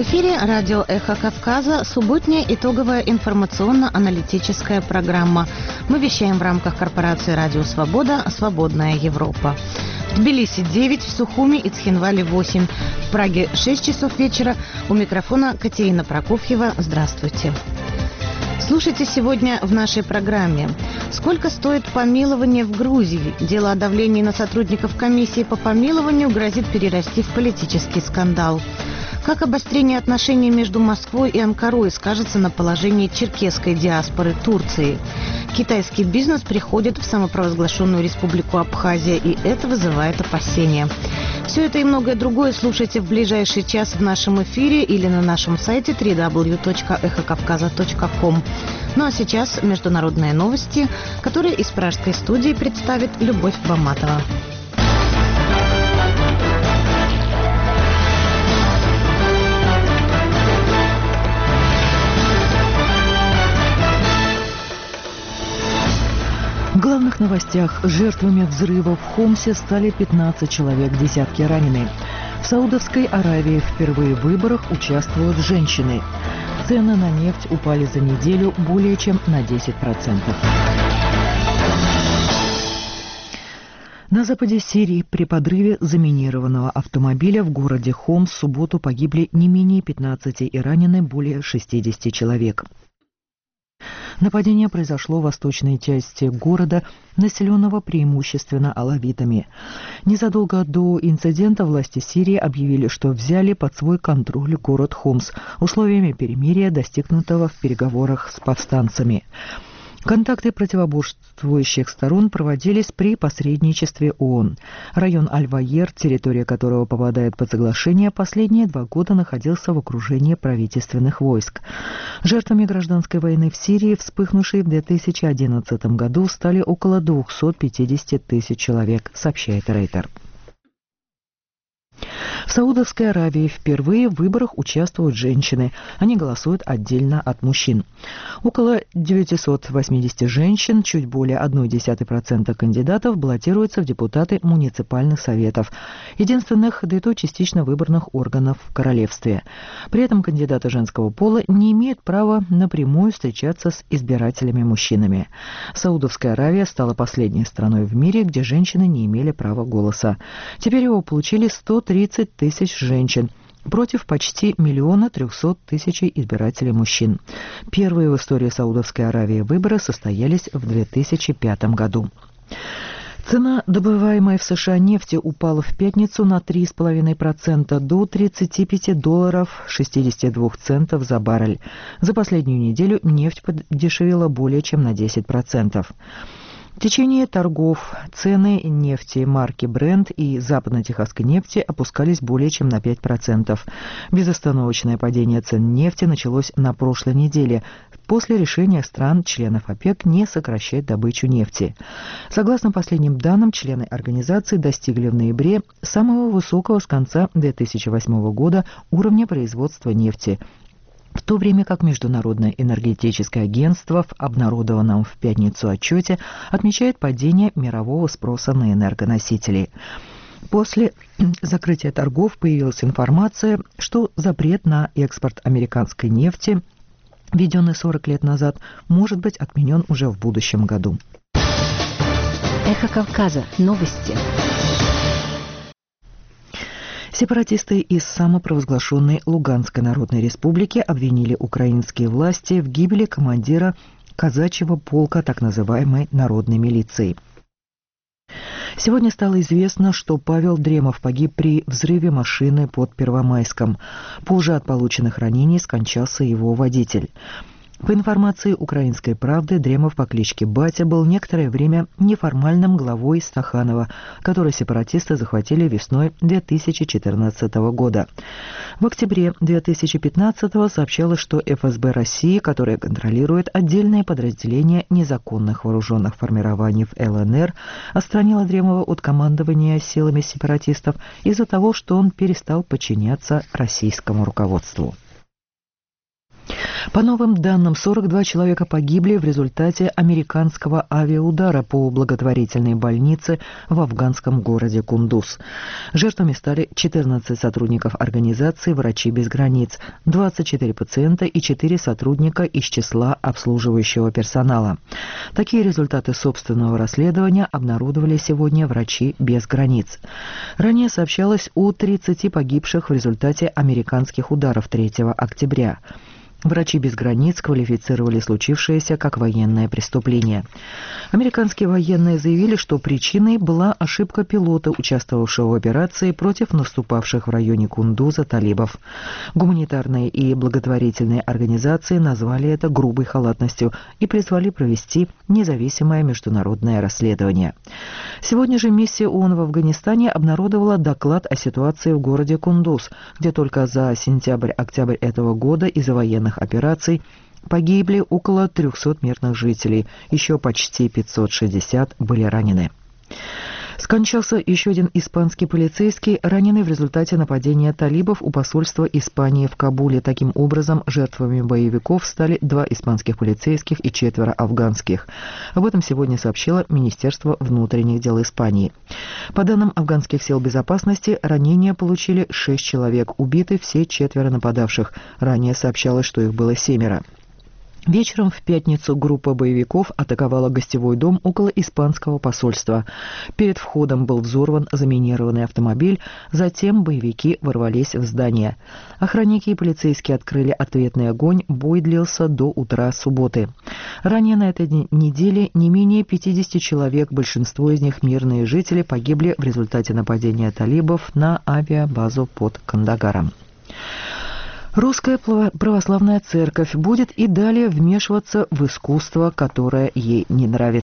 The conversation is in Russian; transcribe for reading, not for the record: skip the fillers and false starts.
эфире радио «Эхо Кавказа», субботняя итоговая информационно-аналитическая программа. Мы вещаем в рамках корпорации «Радио Свобода. Свободная Европа». В Тбилиси 9, в Сухуми и Цхинвале 8, в Праге 6 часов вечера. У микрофона Катерина Прокофьева. Здравствуйте. Слушайте сегодня в нашей программе. Сколько стоит помилование в Грузии? Дело о давлении на сотрудников комиссии по помилованию грозит перерасти в политический скандал. Как обострение отношений между Москвой и Анкарой скажется на положении черкесской диаспоры Турции? Китайский бизнес приходит в самопровозглашенную республику Абхазия, и это вызывает опасения. Все это и многое другое слушайте в ближайший час в нашем эфире или на нашем сайте www.ekhokavkaza.com. Ну а сейчас международные новости, которые из пражской студии представит Любовь Баматова. В главных новостях: жертвами взрыва в Хомсе стали 15 человек, десятки ранены. В Саудовской Аравии впервые в выборах участвуют женщины. Цены на нефть упали за неделю более чем на 10%. На западе Сирии при подрыве заминированного автомобиля в городе Хомс в субботу погибли не менее 15 и ранены более 60 человек. Нападение произошло в восточной части города, населенного преимущественно алавитами. Незадолго до инцидента власти Сирии объявили, что взяли под свой контроль город Хомс условиями перемирия, достигнутого в переговорах с повстанцами. Контакты противоборствующих сторон проводились при посредничестве ООН. Район Аль-Ваер, территория которого попадает под соглашение, последние 2 года находился в окружении правительственных войск. Жертвами гражданской войны в Сирии, вспыхнувшей в 2011 году, стали около 250 тысяч человек, сообщает Рейтер. В Саудовской Аравии впервые в выборах участвуют женщины. Они голосуют отдельно от мужчин. Около 980 женщин, чуть более 0,1% кандидатов, баллотируются в депутаты муниципальных советов, единственных, да и то частично выборных органов в королевстве. При этом кандидаты женского пола не имеют права напрямую встречаться с избирателями-мужчинами. Саудовская Аравия стала последней страной в мире, где женщины не имели права голоса. Теперь его получили 130 тысяч женщин против почти 1 300 000 избирателей мужчин. Первые в истории Саудовской Аравии выборы состоялись в 2005 году. Цена добываемой в США нефти упала в пятницу на 3,5% до $35.62 за баррель. За последнюю неделю нефть подешевела более чем на 10%. В течение торгов цены нефти марки Brent и западно-техасской нефти опускались более чем на 5%. Безостановочное падение цен нефти началось на прошлой неделе, после решения стран-членов ОПЕК не сокращать добычу нефти. Согласно последним данным, члены организации достигли в ноябре самого высокого с конца 2008 года уровня производства нефти, в то время как Международное энергетическое агентство в обнародованном в пятницу отчете отмечает падение мирового спроса на энергоносители. После закрытия торгов появилась информация, что запрет на экспорт американской нефти, введенный 40 лет назад, может быть отменен уже в будущем году. Эхо Кавказа. Новости. Сепаратисты из самопровозглашенной Луганской Народной Республики обвинили украинские власти в гибели командира казачьего полка так называемой народной милиции. Сегодня стало известно, что Павел Дремов погиб при взрыве машины под Первомайском. Позже от полученных ранений скончался его водитель. По информации «Украинской правды», Дремов по кличке Батя был некоторое время неформальным главой Стаханова, который сепаратисты захватили весной 2014 года. В октябре 2015 сообщалось, что ФСБ России, которая контролирует отдельные подразделения незаконных вооруженных формирований в ЛНР, отстранила Дремова от командования силами сепаратистов из-за того, что он перестал подчиняться российскому руководству. По новым данным, 42 человека погибли в результате американского авиаудара по благотворительной больнице в афганском городе Кундуз. Жертвами стали 14 сотрудников организации «Врачи без границ», 24 пациента и 4 сотрудника из числа обслуживающего персонала. Такие результаты собственного расследования обнародовали сегодня «Врачи без границ». Ранее сообщалось о 30 погибших в результате американских ударов 3 октября. «Врачи без границ» квалифицировали случившееся как военное преступление. Американские военные заявили, что причиной была ошибка пилота, участвовавшего в операции против наступавших в районе Кундуза талибов. Гуманитарные и благотворительные организации назвали это грубой халатностью и призвали провести независимое международное расследование. Сегодня же миссия ООН в Афганистане обнародовала доклад о ситуации в городе Кундуз, где только за сентябрь-октябрь этого года из-за военных операций погибли около 300 мирных жителей, еще почти 560 были ранены. Скончался еще один испанский полицейский, раненый в результате нападения талибов у посольства Испании в Кабуле. Таким образом, жертвами боевиков стали 2 испанских полицейских и 4 афганских. Об этом сегодня сообщило Министерство внутренних дел Испании. По данным афганских сил безопасности, ранения получили 6 человек, убиты все 4 нападавших. Ранее сообщалось, что их было 7. Вечером в пятницу группа боевиков атаковала гостевой дом около испанского посольства. Перед входом был взорван заминированный автомобиль, затем боевики ворвались в здание. Охранники и полицейские открыли ответный огонь, бой длился до утра субботы. Ранее на этой неделе не менее 50 человек, большинство из них мирные жители, погибли в результате нападения талибов на авиабазу под Кандагаром. Русская православная церковь будет и далее вмешиваться в искусство, которое ей не нравится.